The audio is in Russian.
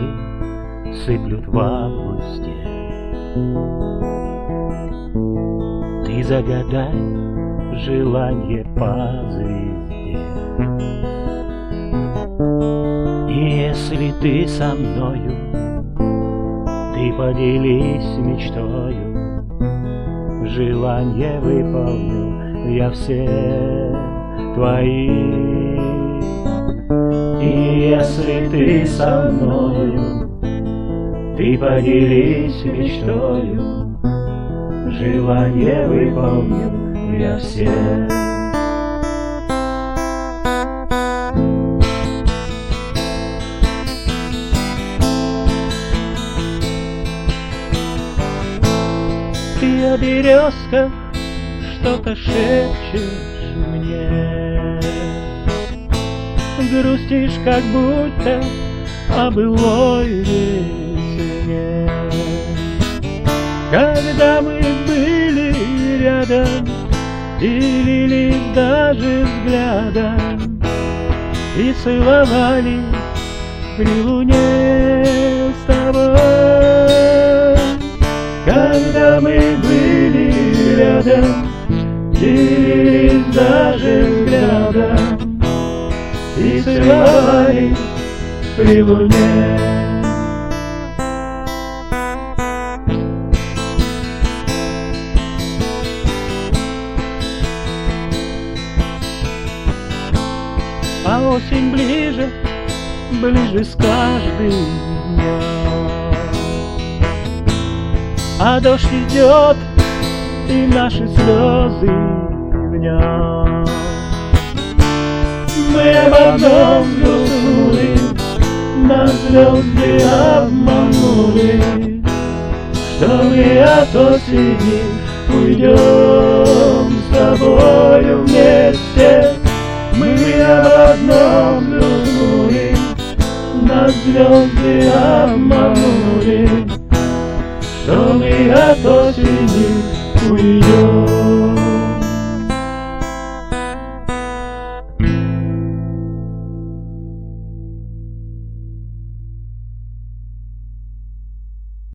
звезды сыплют в августе. Ты загадай желание по звезде. И если ты со мною, ты поделись мечтою, желание выполню я все твои. И если ты со мною, ты поделись мечтою, желание выполню я все. Ты о березках что-то шепчешь мне, грустишь, как будто о былой весне. Когда мы были рядом, делились даже взглядом и целовались при луне с тобой. Когда мы были рядом, делились даже взглядом и целовались при луне. А осень ближе, ближе с каждым днем, а дождь идет, и наши слезы в нем. Мы об одном взглянули, нас звезды обманули, что мы от осени уйдем с тобою вместе. Мы об одном взглянули, нас звезды обманули, что мы от осени уйдем.